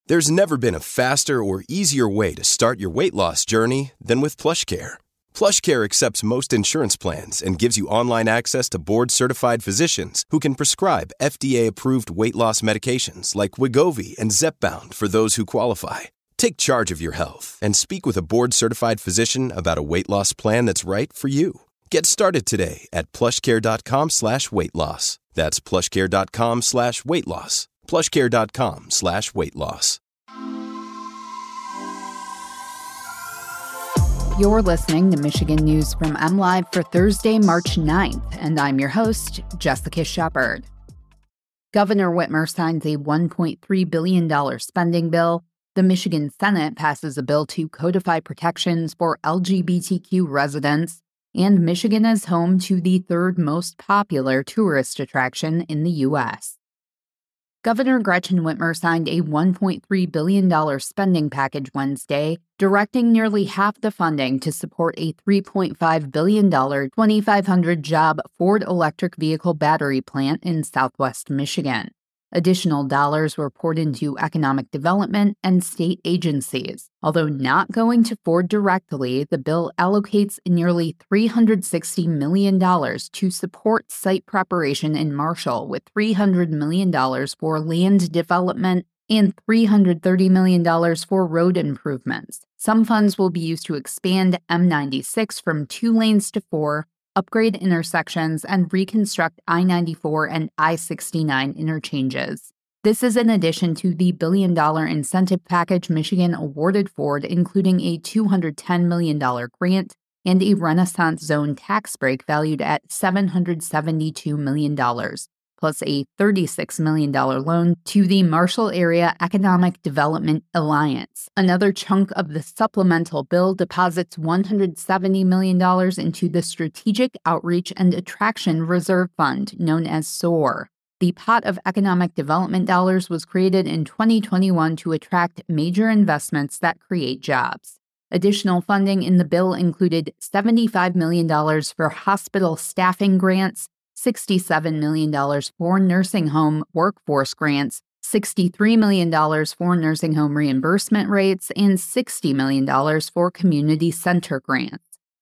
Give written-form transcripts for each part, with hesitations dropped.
There's never been a faster or easier way to start your weight loss journey than with PlushCare. PlushCare accepts most insurance plans and gives you online access to board-certified physicians who can prescribe FDA-approved weight loss medications like Wegovy and Zepbound for those who qualify. Take charge of your health and speak with a board-certified physician about a weight loss plan that's right for you. Get started today at plushcare.com/weight loss. That's plushcare.com/weight loss. plushcare.com/weight loss. You're listening to Michigan News from MLive for Thursday, March 9th, and I'm your host, Jessica Shepard. Governor Whitmer signs a $1.3 billion spending bill. The Michigan Senate passes a bill to codify protections for LGBTQ residents, and Michigan is home to the third most popular tourist attraction in the U.S. Governor Gretchen Whitmer signed a $1.3 billion spending package Wednesday, directing nearly half the funding to support a $3.5 billion 2,500-job Ford electric vehicle battery plant in southwest Michigan. Additional dollars were poured into economic development and state agencies. Although not going to Ford directly, the bill allocates nearly $360 million to support site preparation in Marshall, with $300 million for land development and $330 million for road improvements. Some funds will be used to expand M96 from 2 lanes to 4, upgrade intersections, and reconstruct I-94 and I-69 interchanges. This is in addition to the billion-dollar incentive package Michigan awarded Ford, including a $210 million grant and a Renaissance Zone tax break valued at $772 million, plus a $36 million loan to the Marshall Area Economic Development Alliance. Another chunk of the supplemental bill deposits $170 million into the Strategic Outreach and Attraction Reserve Fund, known as SOAR. The pot of economic development dollars was created in 2021 to attract major investments that create jobs. Additional funding in the bill included $75 million for hospital staffing grants, $67 million for nursing home workforce grants, $63 million for nursing home reimbursement rates, and $60 million for community center grants.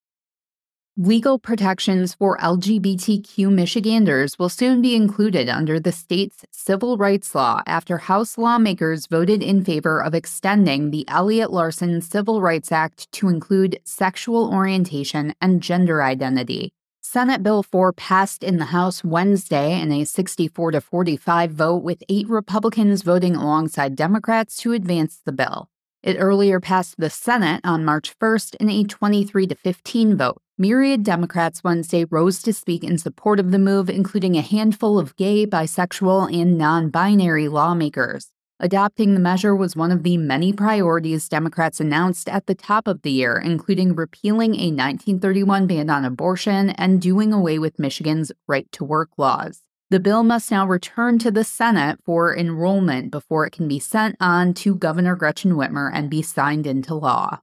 Legal protections for LGBTQ Michiganders will soon be included under the state's civil rights law after House lawmakers voted in favor of extending the Elliott Larson Civil Rights Act to include sexual orientation and gender identity. Senate Bill 4 passed in the House Wednesday in a 64-45 vote, with 8 Republicans voting alongside Democrats to advance the bill. It earlier passed the Senate on March 1st in a 23-15 vote. Myriad Democrats Wednesday rose to speak in support of the move, including a handful of gay, bisexual, and non-binary lawmakers. Adopting the measure was one of the many priorities Democrats announced at the top of the year, including repealing a 1931 ban on abortion and doing away with Michigan's right-to-work laws. The bill must now return to the Senate for enrollment before it can be sent on to Governor Gretchen Whitmer and be signed into law.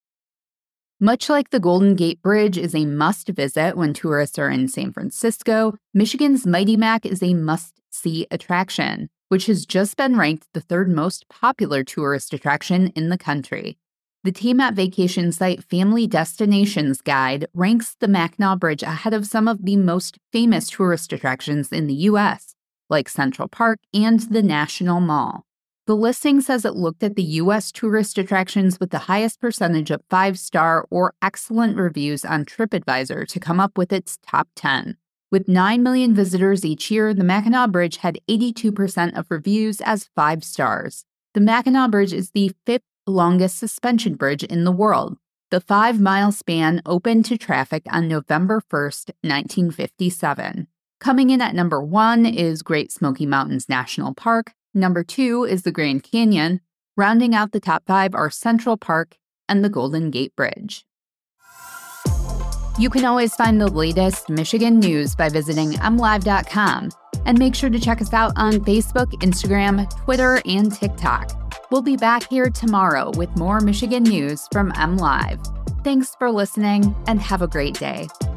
Much like the Golden Gate Bridge is a must-visit when tourists are in San Francisco, Michigan's Mighty Mac is a must-see attraction, which has just been ranked the third most popular tourist attraction in the country. The team at vacation site Family Destinations Guide ranks the Mackinac Bridge ahead of some of the most famous tourist attractions in the U.S., like Central Park and the National Mall. The listing says it looked at the U.S. tourist attractions with the highest percentage of 5-star or excellent reviews on TripAdvisor to come up with its top 10. With 9 million visitors each year, the Mackinac Bridge had 82% of reviews as 5 stars. The Mackinac Bridge is the 5th longest suspension bridge in the world. The 5-mile span opened to traffic on November 1st, 1957. Coming in at number 1 is Great Smoky Mountains National Park. Number 2 is the Grand Canyon. Rounding out the top 5 are Central Park and the Golden Gate Bridge. You can always find the latest Michigan news by visiting mlive.com. And make sure to check us out on Facebook, Instagram, Twitter, and TikTok. We'll be back here tomorrow with more Michigan news from MLive. Thanks for listening and have a great day.